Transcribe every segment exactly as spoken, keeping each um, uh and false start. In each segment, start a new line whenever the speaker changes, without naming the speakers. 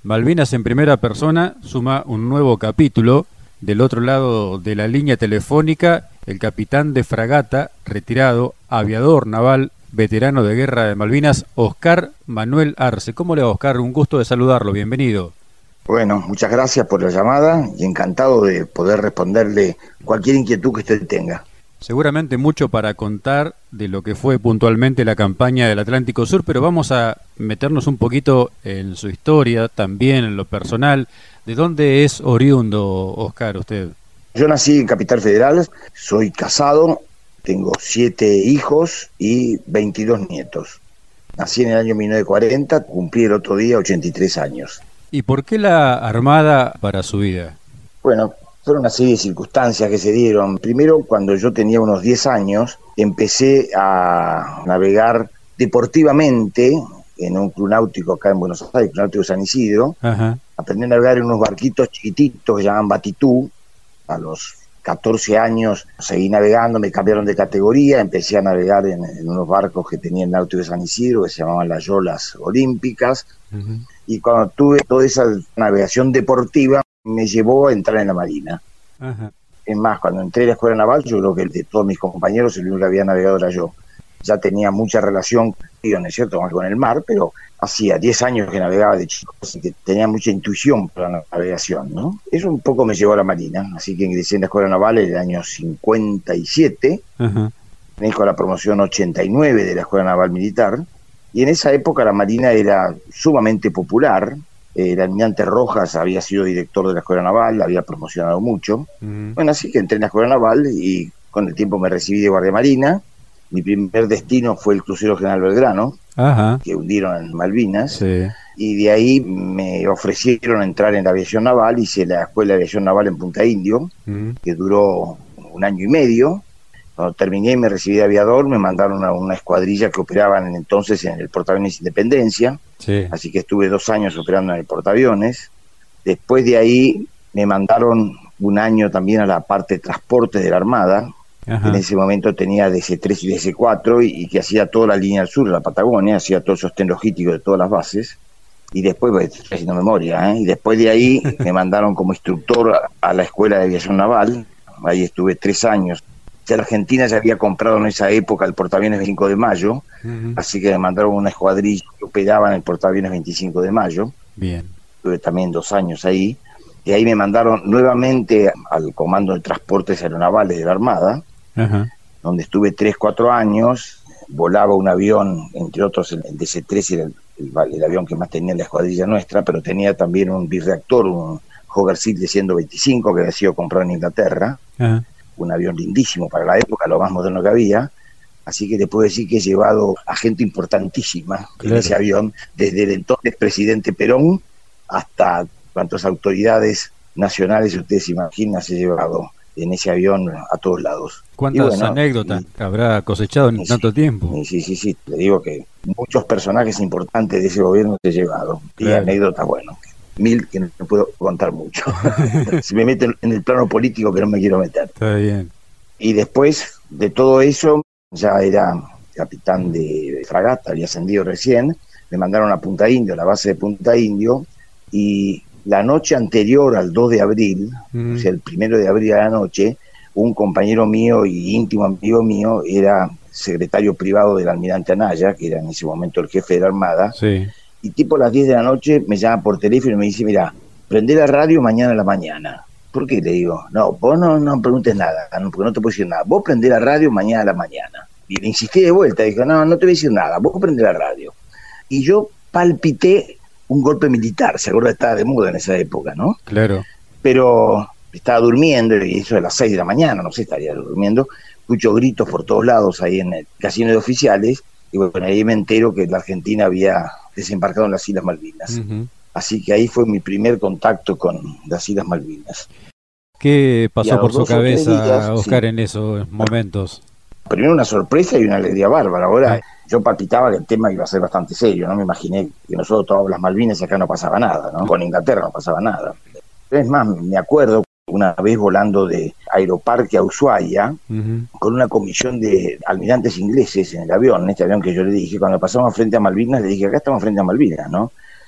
Malvinas en primera persona suma un nuevo capítulo. Del otro lado de la línea telefónica, el capitán de fragata, retirado, aviador naval, veterano de guerra de Malvinas, Oscar Manuel Arce. ¿Cómo le va, Oscar? Un gusto de saludarlo, bienvenido.
Bueno, muchas gracias por la llamada y encantado de poder responderle cualquier inquietud que usted tenga.
Seguramente mucho para contar de lo que fue puntualmente la campaña del Atlántico Sur, pero vamos a meternos un poquito en su historia, también en lo personal. ¿De dónde es oriundo, Oscar, usted?
Yo nací en Capital Federal, soy casado, tengo siete hijos y veintidós nietos. Nací en el año mil novecientos cuarenta, cumplí el otro día ochenta y tres años.
¿Y por qué la Armada para su vida?
Bueno, fueron una serie de circunstancias que se dieron. Primero, cuando yo tenía unos diez años, empecé a navegar deportivamente en un club náutico acá en Buenos Aires, Club Náutico San Isidro.
Ajá.
Aprendí a navegar en unos barquitos chiquititos que llamaban Batitú. A los catorce años seguí navegando, me cambiaron de categoría, empecé a navegar en, en unos barcos que tenía el Náutico de San Isidro, que se llamaban las Yolas Olímpicas. Uh-huh. Y cuando tuve toda esa navegación deportiva, me llevó a entrar en la Marina. Ajá. Es más, cuando entré a la Escuela Naval, yo creo que de todos mis compañeros, el único que había navegado era yo. Ya tenía mucha relación, ¿no es cierto?, con el mar, pero hacía diez años que navegaba de chico, así que tenía mucha intuición para la navegación, ¿no? Eso un poco me llevó a la Marina, así que ingresé en la Escuela Naval en el año cincuenta y siete, uh-huh. Me con la promoción ochenta y nueve de la Escuela Naval Militar, y en esa época la Marina era sumamente popular. El almirante Rojas había sido director de la Escuela Naval, la había promocionado mucho. Uh-huh. Bueno, así que entré en la Escuela Naval y con el tiempo me recibí de guardia marina. Mi primer destino fue el crucero General Belgrano, uh-huh. que hundieron en Malvinas. Sí. Y de ahí me ofrecieron entrar en la aviación naval. Hice la Escuela de Aviación Naval en Punta Indio, uh-huh. que duró un año y medio. Cuando terminé y me recibí de aviador, me mandaron a una escuadrilla que operaban entonces en el portaaviones Independencia. Sí. Así que estuve dos años operando en el portaaviones. Después de ahí me mandaron un año también a la parte de transporte de la Armada. Ajá. En ese momento tenía D C tres y D C cuatro y, y que hacía toda la línea al sur de la Patagonia, hacía todo el sostén logístico de todas las bases. Y después, pues, estoy haciendo memoria, ¿eh? Y después de ahí me mandaron como instructor a, a la Escuela de Aviación Naval. Ahí estuve tres años. Ya la Argentina ya había comprado en esa época el portaaviones veinticinco de mayo, uh-huh. así que me mandaron una escuadrilla que operaba en el portaaviones veinticinco de mayo. Bien. Estuve también dos años ahí. Y ahí me mandaron nuevamente al Comando de Transportes Aeronavales de la Armada, uh-huh. donde estuve tres, cuatro años. Volaba un avión, entre otros el D C tres, era el, el, el avión que más tenía en la escuadrilla nuestra, pero tenía también un birreactor, un Howard Seal de ciento veinticinco que había sido comprado en Inglaterra. Uh-huh. Un avión lindísimo para la época, lo más moderno que había, así que te puedo decir que he llevado a gente importantísima claro. en ese avión, desde el entonces presidente Perón hasta cuantas autoridades nacionales ustedes imaginan se he llevado en ese avión a todos lados.
¿Cuántas bueno, anécdotas y, habrá cosechado en sí, tanto tiempo?
Sí, sí, sí, le digo que muchos personajes importantes de ese gobierno se he llevado, claro. y anécdotas, bueno, mil que no puedo contar mucho. Si me meto en el plano político que no me quiero meter.
Está bien.
Y después de todo eso, ya era capitán de fragata, había ascendido recién, me mandaron a Punta Indio, a la base de Punta Indio, y la noche anterior al dos de abril, mm. o sea, el primero de abril a la noche, un compañero mío y íntimo amigo mío era secretario privado del almirante Anaya, que era en ese momento el jefe de la Armada, sí. Y tipo a las diez de la noche me llama por teléfono y me dice, mira, prendé la radio mañana a la mañana. ¿Por qué? Le digo, no, vos no, no preguntes nada, porque no te puedo decir nada. Vos prendé la radio mañana a la mañana. Y le insistí de vuelta, dijo, no, no te voy a decir nada, vos prendé la radio. Y yo palpité un golpe militar, se acuerda que estaba de moda en esa época, ¿no?
Claro.
Pero estaba durmiendo, y eso a las seis de la mañana, no sé, estaría durmiendo, escucho gritos por todos lados ahí en el casino de oficiales, y bueno, ahí me entero que la Argentina había desembarcado en las Islas Malvinas. Uh-huh. Así que ahí fue mi primer contacto con las Islas Malvinas.
¿Qué pasó por su cabeza, días, Oscar, sí.
en
esos momentos?
Primero una sorpresa y una alegría bárbara. Ahora, sí. yo palpitaba que el tema iba a ser bastante serio, no me imaginé que nosotros tomábamos las Malvinas y acá no pasaba nada, ¿no? Con Inglaterra no pasaba nada. Es más, me acuerdo una vez volando de Aeroparque a Ushuaia, uh-huh. con una comisión de almirantes ingleses en el avión, en este avión que yo le dije, cuando pasamos frente a Malvinas, le dije, acá estamos frente a Malvinas, ¿no?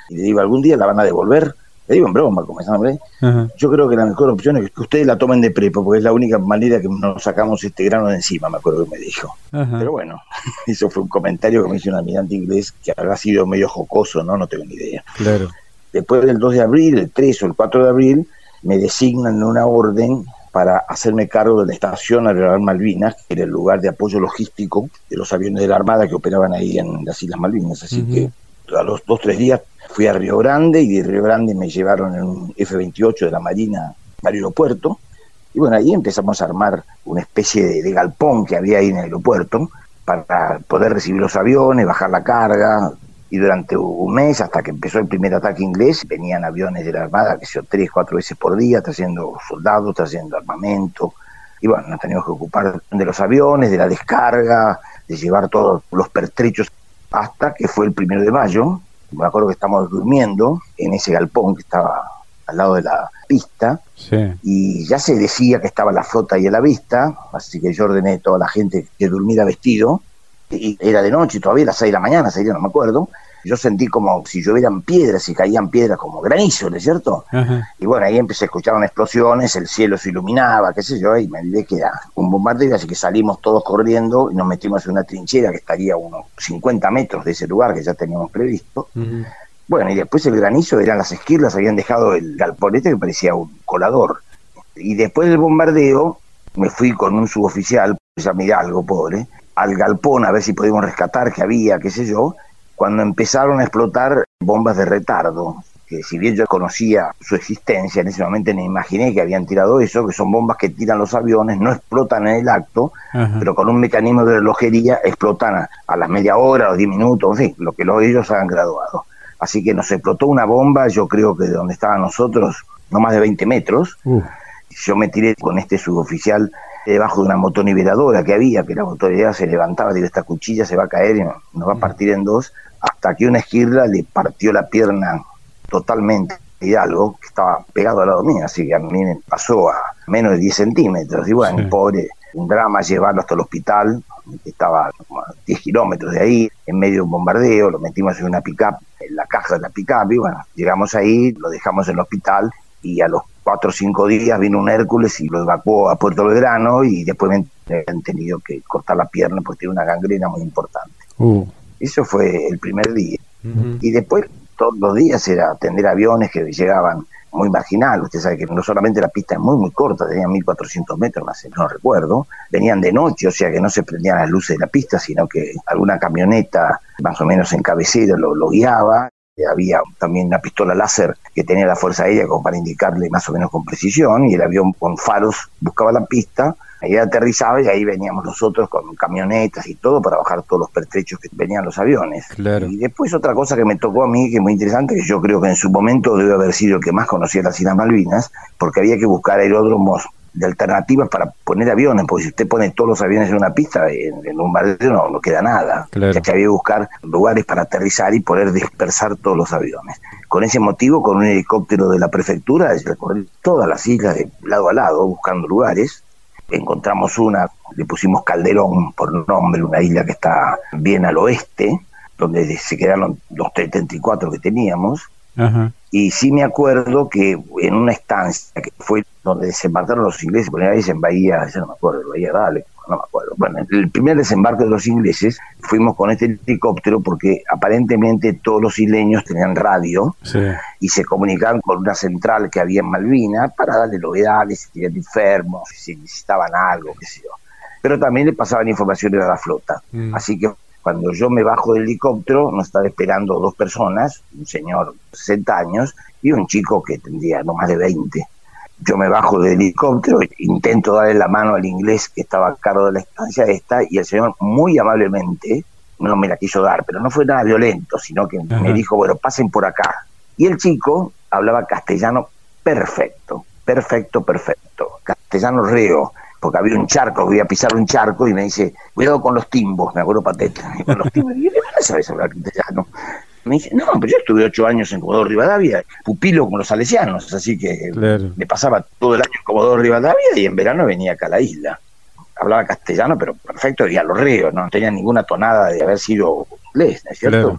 Y le digo, ¿algún día la van a devolver? Le digo en broma, comenzándome. Uh-huh. Yo creo que la mejor opción es que ustedes la tomen de prepo, porque es la única manera que nos sacamos este grano de encima, me acuerdo que me dijo. Uh-huh. Pero bueno, eso fue un comentario que me hizo un almirante inglés que habrá sido medio jocoso, ¿no? No tengo ni idea.
Claro.
Después del dos de abril, el tres o el cuatro de abril, me designan una orden para hacerme cargo de la estación Aeronaval Malvinas, que era el lugar de apoyo logístico de los aviones de la Armada que operaban ahí en las Islas Malvinas. Así uh-huh. que a los dos, tres días fui a Río Grande, y de Río Grande me llevaron en un F veintiocho de la Marina al aeropuerto, y bueno, ahí empezamos a armar una especie de, de galpón que había ahí en el aeropuerto para poder recibir los aviones, bajar la carga, y durante un mes, hasta que empezó el primer ataque inglés, venían aviones de la Armada, que se tres, cuatro veces por día, trayendo soldados, trayendo armamento, y bueno, nos teníamos que ocupar de los aviones, de la descarga, de llevar todos los pertrechos, hasta que fue el primero de mayo. Me acuerdo que estábamos durmiendo en ese galpón que estaba al lado de la pista, sí. Y ya se decía que estaba la flota ahí a la vista, así que yo ordené a toda la gente que durmiera vestido, y era de noche, todavía a las seis de la mañana, seis, no me acuerdo. Yo sentí como si llovieran piedras y caían piedras como granizo, ¿no es cierto? Uh-huh. Y bueno, ahí empecé a escuchar unas explosiones, el cielo se iluminaba, qué sé yo, y me olvidé que era un bombardeo, así que salimos todos corriendo y nos metimos en una trinchera que estaría a unos cincuenta metros de ese lugar que ya teníamos previsto. Uh-huh. Bueno, y después el granizo, eran las esquirlas, habían dejado el galponete que parecía un colador. Y después del bombardeo, me fui con un suboficial, ya mirá algo pobre, al galpón a ver si podíamos rescatar, que había, qué sé yo, cuando empezaron a explotar bombas de retardo, que si bien yo conocía su existencia, en ese momento me imaginé que habían tirado eso, que son bombas que tiran los aviones, no explotan en el acto, uh-huh. pero con un mecanismo de relojería explotan a, a las media hora, a los diez minutos, en fin, lo que los, ellos han graduado. Así que nos explotó una bomba, yo creo que de donde estaban nosotros, no más de veinte metros, uh. yo me tiré con este suboficial debajo de una motoniveladora que había, que la motoniveladora se levantaba, digo, esta cuchilla se va a caer y nos va a partir en dos, hasta que una esquirla le partió la pierna totalmente a Hidalgo, que estaba pegado al lado mío, así que a mí me pasó a menos de diez centímetros, y bueno, sí. pobre, un drama llevarlo hasta el hospital, que estaba como a diez kilómetros de ahí, en medio de un bombardeo, lo metimos en una pick-up, en la caja de la pick-up, y bueno, llegamos ahí, lo dejamos en el hospital, y a los cuatro o cinco días vino un Hércules y lo evacuó a Puerto Belgrano, y después me han tenido que cortar la pierna porque tiene una gangrena muy importante. Uh. Eso fue el primer día. Uh-huh. Y después todos los días era atender aviones que llegaban muy marginal. Usted sabe que no solamente la pista es muy muy corta, tenía mil cuatrocientos metros, más no recuerdo, venían de noche, o sea que no se prendían las luces de la pista, sino que alguna camioneta más o menos en cabecera lo, lo guiaba. Había también una pistola láser que tenía la Fuerza Aérea como para indicarle más o menos con precisión, y el avión con faros buscaba la pista, ahí aterrizaba y ahí veníamos nosotros con camionetas y todo para bajar todos los pertrechos que venían los aviones. Claro. Y después otra cosa que me tocó a mí, que es muy interesante, que yo creo que en su momento debe haber sido el que más conocía las Islas Malvinas, porque había que buscar aeródromos de alternativas para poner aviones, porque si usted pone todos los aviones en una pista, en, en un bombardeo no, no queda nada. Claro. O sea, que había que buscar lugares para aterrizar y poder dispersar todos los aviones. Con ese motivo, con un helicóptero de la prefectura, recorrí todas las islas de lado a lado, buscando lugares. Encontramos una, le pusimos Calderón por nombre, una isla que está bien al oeste, donde se quedaron los setenta y cuatro que teníamos. Ajá. Y sí me acuerdo que en una estancia que fue donde desembarcaron los ingleses, por ahí en Bahía, ya no me acuerdo, Bahía Dale, no me acuerdo. Bueno, el primer desembarco de los ingleses fuimos con este helicóptero porque aparentemente todos los isleños tenían radio, sí, y se comunicaban con una central que había en Malvinas para darle novedades, si tenían enfermos, si necesitaban algo, qué sé yo. Pero también le pasaban informaciones a la flota. Mm. Así que cuando yo me bajo del helicóptero, nos estaba esperando dos personas, un señor de sesenta años y un chico que tendría no más de veinte. Yo me bajo del helicóptero, intento darle la mano al inglés que estaba a cargo de la estancia esta, y el señor muy amablemente no me la quiso dar, pero no fue nada violento, sino que Ajá. me dijo, bueno, pasen por acá. Y el chico hablaba castellano perfecto, perfecto, perfecto, castellano reo, porque había un charco, voy a pisar un charco, y me dice, cuidado con los timbos, me acuerdo pateta, y con los timbos, y yo, ¿no sabes hablar castellano? Me dice, no, pero yo estuve ocho años en Comodoro Rivadavia, pupilo como los salesianos, así que claro. me pasaba todo el año en Comodoro Rivadavia y en verano venía acá a la isla. Hablaba castellano, pero perfecto, y a los ríos, no tenía ninguna tonada de haber sido inglés, ¿no es cierto? Claro.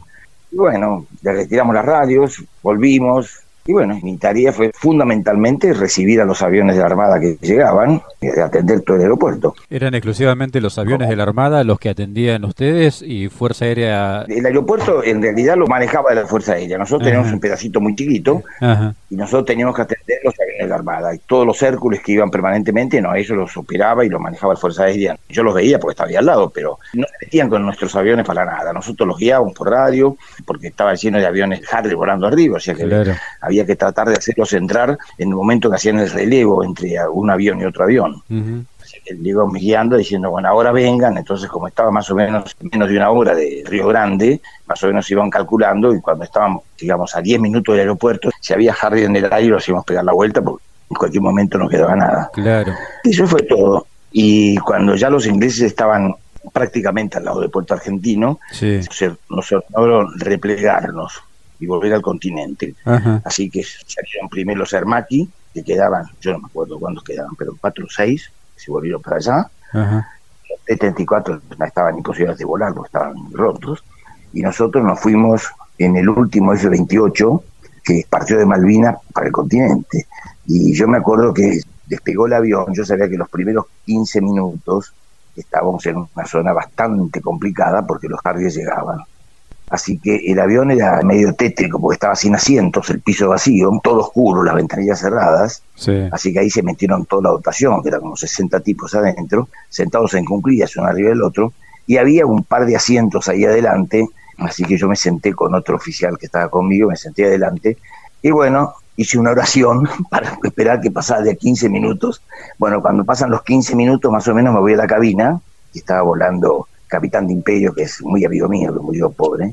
Y bueno, le retiramos las radios, volvimos. Y bueno, mi tarea fue fundamentalmente recibir a los aviones de la Armada que llegaban y atender todo el aeropuerto.
¿Eran exclusivamente los aviones
¿Cómo?
de la Armada los que atendían ustedes y Fuerza Aérea?
El aeropuerto en realidad lo manejaba la Fuerza Aérea. Nosotros
Ajá.
teníamos un pedacito muy chiquito
Ajá.
y nosotros teníamos que atender los aviones de la Armada. Y todos los Hércules que iban permanentemente, no, ellos los operaba y los manejaba la Fuerza Aérea. Yo los veía porque estaba ahí al lado, pero no se metían con nuestros aviones para nada. Nosotros los guiábamos por radio porque estaba lleno de aviones Harley volando arriba, o sea que
Claro.
había que tratar de hacerlos entrar en el momento que hacían el relevo entre un avión y otro avión.
Uh-huh.
Le íbamos guiando diciendo, bueno, ahora vengan. Entonces, como estaba más o menos menos de una hora de Río Grande, más o menos iban calculando, y cuando estábamos, digamos, a diez minutos del aeropuerto, si había Harry en el aire, los íbamos a pegar la vuelta, porque en cualquier momento no quedaba nada.
Claro.
Y eso fue todo. Y cuando ya los ingleses estaban prácticamente al lado de Puerto Argentino,
Sí.
se- nos ordenaron replegarnos y volver al continente.
Ajá.
Así que salieron primero los Hermaki, que quedaban, yo no me acuerdo cuántos quedaban, pero cuatro o seis, se volvieron para allá.
Ajá.
Los T treinta y cuatro no estaban imposibles de volar porque estaban rotos, y nosotros nos fuimos en el último F veintiocho que partió de Malvinas para el continente. Y yo me acuerdo que despegó el avión, yo sabía que los primeros quince minutos estábamos en una zona bastante complicada porque los Harriers llegaban. Así que el avión era medio tétrico porque estaba sin asientos, el piso vacío, todo oscuro, las ventanillas cerradas.
Sí.
Así que ahí se metieron toda la dotación, que eran como sesenta tipos adentro, sentados en cuclillas uno arriba del otro, y había un par de asientos ahí adelante, así que yo me senté con otro oficial que estaba conmigo, me senté adelante, y bueno, hice una oración para esperar que pasara de quince minutos. Bueno, cuando pasan los quince minutos más o menos me voy a la cabina, y estaba volando Capitán de Imperio, que es muy amigo mío, que murió pobre,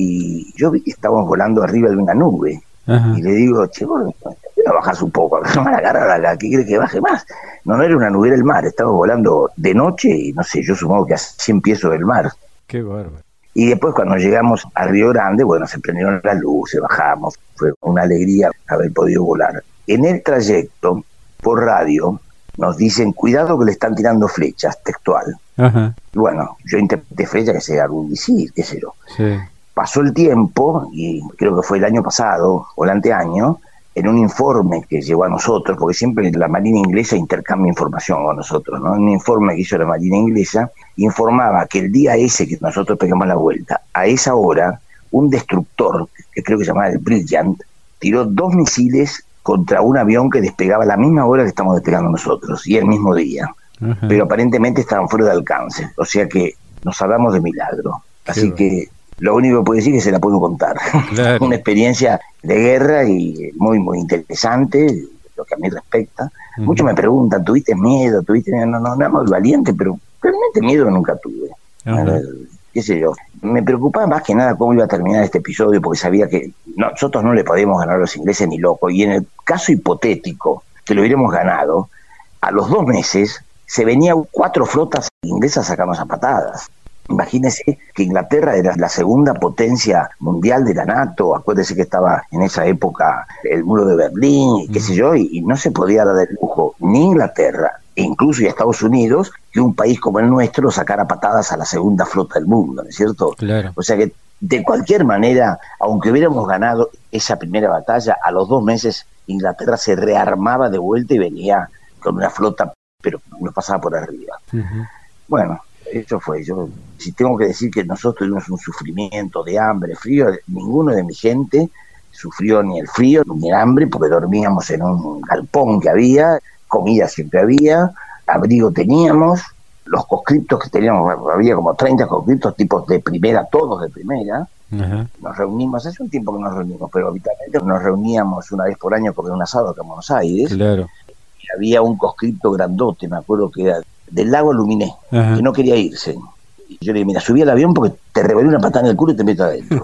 y yo vi que estábamos volando arriba de una nube.
Ajá.
Y le digo, che, bueno, no bajas un poco, no me la agarra la, ¿qué quiere que baje más? No, no era una nube, era el mar, estábamos volando de noche y no sé, yo supongo que a cien pies sobre el mar.
Qué bárbaro.
Y después cuando llegamos a Río Grande, bueno, se prendieron las luces, bajamos, fue una alegría haber podido volar. En el trayecto, por radio, nos dicen, cuidado que le están tirando flechas, textual.
Ajá.
Y bueno, yo interpreté flecha que sea algún misil, qué sé yo.
Sí.
Pasó el tiempo, y creo que fue el año pasado o el anteaño, en un informe que llegó a nosotros, porque siempre la Marina Inglesa intercambia información con nosotros, ¿no? Un informe que hizo la Marina Inglesa informaba que el día ese que nosotros pegamos la vuelta, a esa hora, un destructor, que creo que se llamaba el Brilliant, tiró dos misiles contra un avión que despegaba a la misma hora que estamos despegando nosotros, y el mismo día.
Ajá.
Pero aparentemente estaban fuera de alcance, o sea que nos hablamos de milagro. Así
bueno.
que lo único que puedo decir es que se la puedo contar.
Claro.
Una experiencia de guerra y muy, muy interesante, lo que a mí respecta.
Ujú.
Muchos me preguntan, ¿tuviste miedo? ¿Tuviste miedo? No, no, no, muy valiente, pero realmente miedo nunca tuve.
Ajá.
Eh, qué sé yo. Me preocupaba más que nada cómo iba a terminar este episodio, porque sabía que nosotros no le podíamos ganar a los ingleses ni locos. Y en el caso hipotético que lo hubiéramos ganado, a los dos meses se venían cuatro flotas inglesas a sacarnos a patadas. Imagínese que Inglaterra era la segunda potencia mundial de la NATO, acuérdese que estaba en esa época el muro de Berlín, y qué sé yo, y, y no se podía dar el lujo ni Inglaterra, e incluso y Estados Unidos, que un país como el nuestro sacara patadas a la segunda flota del mundo, ¿no es cierto?
Claro.
O sea que de cualquier manera, aunque hubiéramos ganado esa primera batalla, a los dos meses Inglaterra se rearmaba de vuelta y venía con una flota, pero nos pasaba por arriba.
Ujú.
Bueno, eso fue. Yo, si tengo que decir que nosotros tuvimos un sufrimiento de hambre, frío, ninguno de mi gente sufrió ni el frío ni el hambre, porque dormíamos en un galpón que había, comida siempre había, abrigo teníamos, los conscriptos que teníamos, había como treinta conscriptos, tipos de primera, todos de primera.
Ajá.
Nos reunimos, hace un tiempo que nos reunimos, pero habitualmente nos reuníamos una vez por año por un asado acá en Buenos Aires.
Claro.
Y había un conscripto grandote, me acuerdo que era del lago Luminé,
Ajá.
que no quería irse. Y yo le dije, mira, subí al avión porque te revelé una patada en el culo y te meto adentro.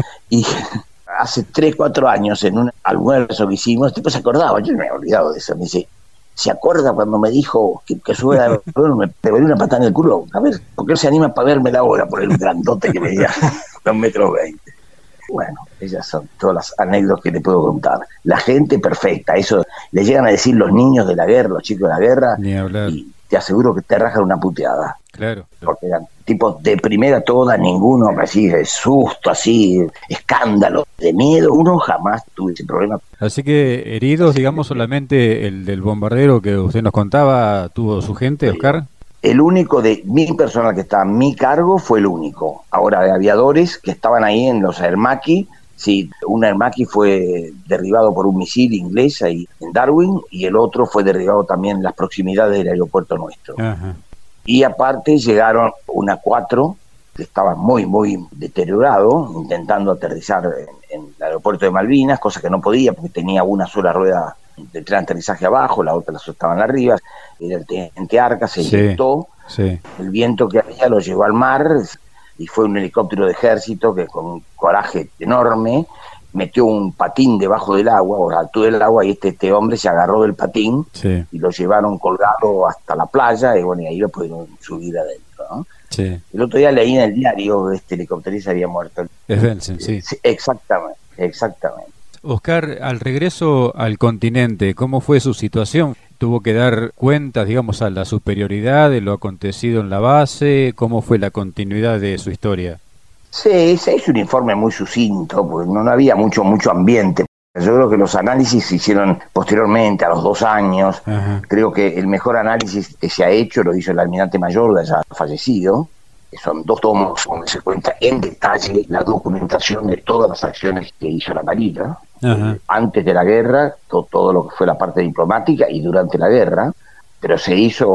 Y hace tres, cuatro años, en un almuerzo que hicimos, el tipo se acordaba, yo no me había olvidado de eso, me dice, ¿se acuerda cuando me dijo que, que subiera al avión, me revelé una patada en el culo? A ver, ¿por qué no se anima para verme la hora por el grandote que medía dos metros veinte? Bueno, esas son todas las anécdotas que te puedo contar. La gente perfecta, eso le llegan a decir los niños de la guerra, los chicos de la guerra,
Ni hablar.
y te aseguro que te rajan una puteada,
Claro.
porque eran tipo de primera toda, ninguno así de susto, así, escándalo, de miedo, uno jamás tuve ese problema.
Así que heridos, digamos, solamente el del bombardero que usted nos contaba, tuvo su gente, Oscar.
El único de mi personal que estaba a mi cargo fue el único. Ahora, de aviadores que estaban ahí en los Aermacchi, sí, un Aermacchi fue derribado por un misil inglés ahí en Darwin y el otro fue derribado también en las proximidades del aeropuerto nuestro.
Ajá.
Y aparte llegaron una cuatro que estaba muy, muy deteriorado, intentando aterrizar en, en el aeropuerto de Malvinas, cosa que no podía porque tenía una sola rueda de tren de aterrizaje abajo, la otra las estaban arriba. Era el teniente Arca, se inyectó,
sí, sí.
El viento que había lo llevó al mar y fue un helicóptero de ejército que con un coraje enorme metió un patín debajo del agua, o a la altura del agua, y este, este hombre se agarró del patín, sí, y lo llevaron colgado hasta la playa, y bueno, y ahí lo pudieron subir adentro, ¿no?
Sí.
El otro día leí en el diario que este helicópterista había muerto.
Svendsen, sí.
sí. Exactamente, exactamente.
Oscar, al regreso al continente, ¿cómo fue su situación? ¿Tuvo que dar cuentas, digamos, a la superioridad de lo acontecido en la base? ¿Cómo fue la continuidad de su historia?
Sí, se hizo un informe muy sucinto, porque no, no había mucho, mucho ambiente. Yo creo que los análisis se hicieron posteriormente, a los dos años. Ajá. Creo que el mejor análisis que se ha hecho lo hizo el almirante mayor, ya fallecido. Son dos tomos donde se cuenta en detalle la documentación de todas las acciones que hizo la Marina. Ajá. Antes de la guerra, to, todo lo que fue la parte diplomática y durante la guerra, pero se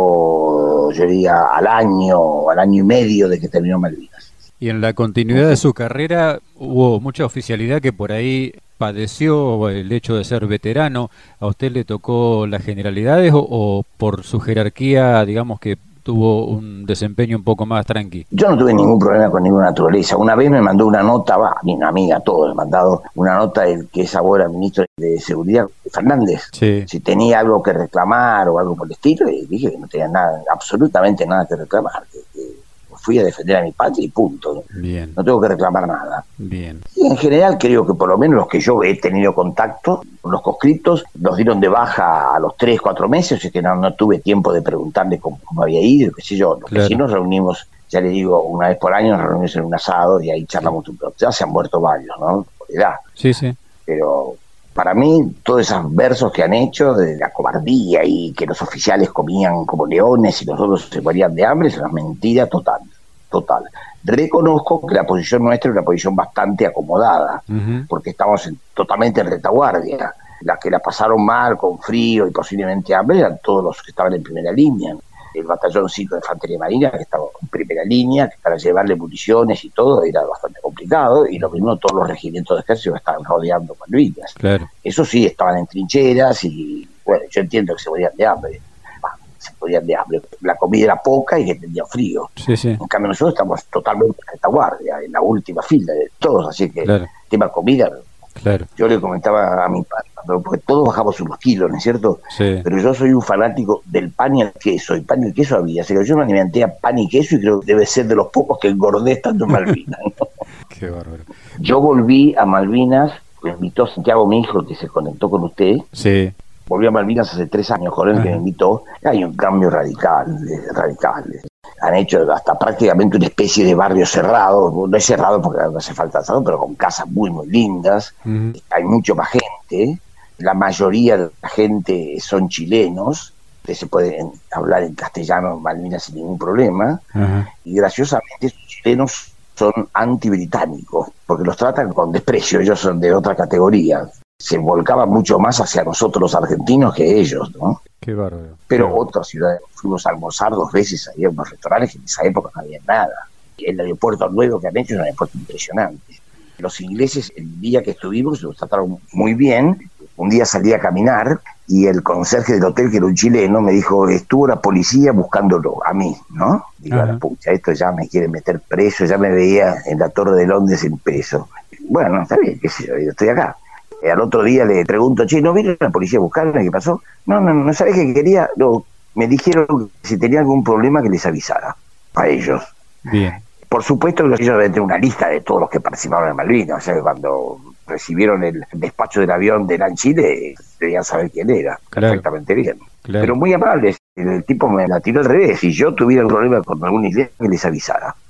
hizo, yo diría, al año, al año y medio de que terminó Malvinas.
Y en la continuidad de su carrera hubo mucha oficialidad que por ahí padeció el hecho de ser veterano. ¿A usted le tocó las generalidades o, o por su jerarquía, digamos que tuvo un desempeño un poco más tranqui?
Yo no tuve ningún problema con ninguna naturaleza. Una vez me mandó una nota, va, a mi amiga, todos me han mandado una nota del que es ahora ministro de Seguridad, Fernández. Sí. Si tenía algo que reclamar o algo por el estilo, y dije que no tenía nada, absolutamente nada que reclamar. Que, que fui a defender a mi patria y punto.
Bien.
No tengo que reclamar nada.
Bien.
Y en general creo que por lo menos los que yo he tenido contacto, los conscriptos, los dieron de baja a los tres, cuatro meses, así que no, no tuve tiempo de preguntarle cómo, cómo había ido, qué sé yo. Lo claro. que sí nos reunimos, ya le digo, una vez por año nos reunimos en un asado y ahí charlamos un poco. Ya se han muerto varios, ¿no? Por edad.
Sí, sí.
Pero para mí, todos esos versos que han hecho de la cobardía y que los oficiales comían como leones y los otros se morían de hambre, es una mentira total. Total. Reconozco que la posición nuestra es una posición bastante acomodada, uh-huh. porque estamos en, totalmente en retaguardia. Las que la pasaron mal, con frío y posiblemente hambre, eran todos los que estaban en primera línea. El batallón cinco de Infantería Marina, que estaba en primera línea, que para llevarle municiones y todo era bastante complicado, y lo mismo todos los regimientos de ejército que estaban rodeando Malvinas.
Claro.
Eso sí, estaban en trincheras y, bueno, yo entiendo que se morían de hambre. se podían de hambre. La comida era poca y que tenía frío. Sí, sí. En cambio nosotros estamos totalmente en retaguardia, en la última fila de todos, así que claro. el tema comida, claro. yo le comentaba a mi padre, porque todos bajamos unos kilos, ¿no es cierto? Sí. Pero yo soy un fanático del pan y el queso, y pan y el queso había, así que yo me alimenté a pan y queso y creo que debe ser de los pocos que engordé estando en Malvinas, ¿no?
Qué bárbaro.
Yo volví a Malvinas, me invitó Santiago, mi hijo, que se conectó con usted. Sí. Volví a Malvinas hace tres años con él, que me invitó. Hay un cambio radical, radical. Han hecho hasta prácticamente una especie de barrio cerrado. No es cerrado porque no hace falta cerrado, pero con casas muy, muy lindas. Uh-huh. Hay mucho más gente. La mayoría de la gente son chilenos. Ustedes se pueden hablar en castellano en Malvinas sin ningún problema. Uh-huh. Y graciosamente esos chilenos son antibritánicos, porque los tratan con desprecio. Ellos son de otra categoría. Se volcaban mucho más hacia nosotros los argentinos que ellos, ¿no?
Qué bárbaro.
Pero Qué otras ciudades, fuimos a almorzar dos veces ahí a unos restaurantes que en esa época no había nada. El aeropuerto nuevo que han hecho es un aeropuerto impresionante. Los ingleses, el día que estuvimos, nos trataron muy bien. Un día salí a caminar y el conserje del hotel, que era un chileno, me dijo, estuvo la policía buscándolo, a mí, ¿no? Digo, a la pucha, esto ya me quiere meter preso, ya me veía en la Torre de Londres en preso. Bueno, está bien, qué sé yo, yo estoy acá. Eh, al otro día le pregunto, che, ¿no vino la policía a buscarme? ¿Qué pasó? No, no, no sabés qué quería. No, me dijeron que si tenía algún problema que les avisara a ellos. Bien. Por supuesto que ellos deben tener una lista de todos los que participaron en Malvinas. O sea, que cuando recibieron el despacho del avión de LAN Chile, debían saber quién era, claro. perfectamente bien. Claro. Pero muy amables. El tipo me la tiró al revés. Si yo tuviera un problema con algún inglés, que les avisara.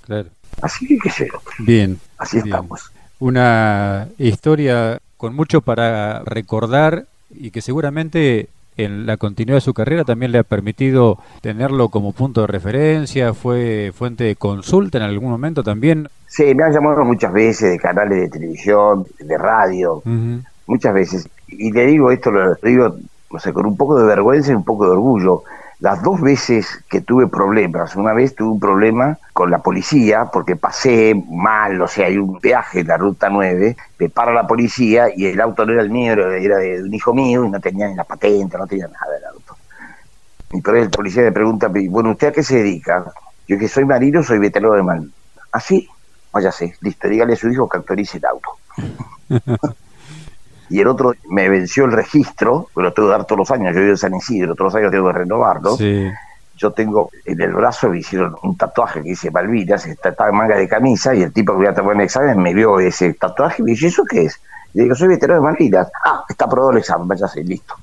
claro.
Así que qué sé yo.
Bien.
Así
bien.
estamos.
Una historia con mucho para recordar y que seguramente en la continuidad de su carrera también le ha permitido tenerlo como punto de referencia, fue fuente de consulta en algún momento también.
Sí, me han llamado muchas veces de canales de televisión, de radio,
Uh-huh.
muchas veces. Y le digo esto, lo digo, no sé, con un poco de vergüenza y un poco de orgullo. Las dos veces que tuve problemas, una vez tuve un problema con la policía porque pasé mal, o sea, hay un peaje en la ruta nueve, me para la policía y el auto no era el mío, era de un hijo mío y no tenía ni la patente, no tenía nada del auto. Y por ahí el policía me pregunta, bueno, ¿usted a qué se dedica? Yo que soy marino, soy veterano de Malvinas. ¿Ah, sí? Váyase, listo, dígale a su hijo que actualice el auto. Y el otro me venció el registro, que lo tengo que dar todos los años, yo vivo en San Isidro, todos los años tengo que renovarlo.
Sí.
Yo tengo en el brazo, me hicieron un tatuaje que dice Malvinas, estaba en manga de camisa, y el tipo que voy a tomar el examen me vio ese tatuaje y me dice, ¿eso qué es? Y le digo, soy veterano de Malvinas. Ah, está aprobado el examen, váyase, listo.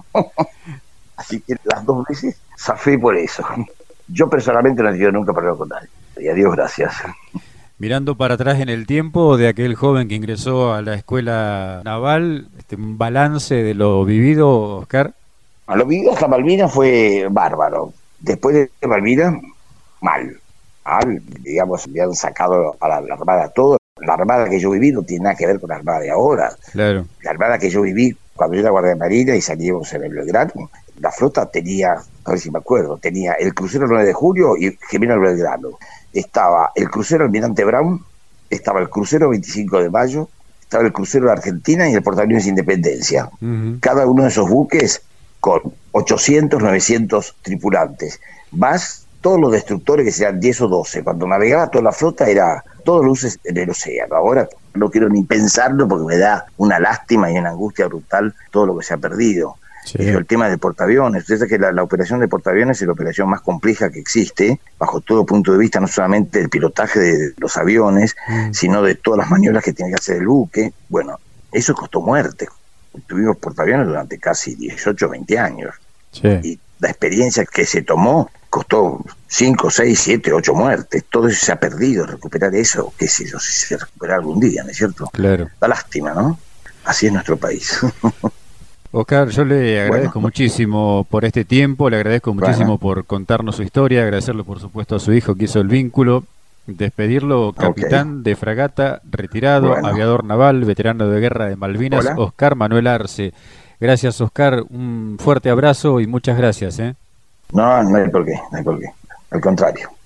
Así que las dos veces zafé por eso. Yo personalmente no he tenido nunca problema con nadie. Y a Dios gracias.
Mirando para atrás en el tiempo de aquel joven que ingresó a la escuela naval, este, un balance de lo vivido, Oscar.
A lo vivido hasta Malvinas fue bárbaro. Después de Malvinas, mal. Mal, digamos, me han sacado a la, la Armada todo. La Armada que yo viví no tiene nada que ver con la Armada de ahora.
Claro.
La Armada que yo viví cuando yo era guardia marina y salíamos en el Belgrano, la flota tenía, a ver si me acuerdo, tenía el crucero nueve de julio y Gemino del Belgrano. Estaba el crucero Almirante Brown, estaba el crucero veinticinco de mayo, estaba el crucero de Argentina y el portaaviones Independencia. Uh-huh. Cada uno de esos buques con ochocientos, novecientos tripulantes, más todos los destructores que sean diez o doce. Cuando navegaba toda la flota era todos luces en el océano. Ahora no quiero ni pensarlo porque me da una lástima y una angustia brutal todo lo que se ha perdido. Sí. El tema del portaaviones, usted sabe que la, la operación de portaaviones es la operación más compleja que existe, bajo todo punto de vista, no solamente del pilotaje de los aviones, mm. sino de todas las maniobras que tiene que hacer el buque. Bueno, eso costó muerte. Tuvimos portaaviones durante casi dieciocho, veinte años. Sí. Y la experiencia que se tomó costó cinco, seis, siete, ocho muertes. Todo eso se ha perdido. Recuperar eso, qué sé yo, si se recupera algún día, ¿no es cierto?
Claro.
Da lástima, ¿no? Así es nuestro país.
Oscar, yo le agradezco bueno. muchísimo por este tiempo, le agradezco muchísimo bueno. por contarnos su historia, agradecerle por supuesto a su hijo que hizo el vínculo, despedirlo, capitán okay. de fragata, retirado, bueno. aviador naval, veterano de guerra de Malvinas, Hola. Oscar Manuel Arce. Gracias, Oscar, un fuerte abrazo y muchas gracias. ¿eh?
No, no hay por qué, no hay por qué, al contrario.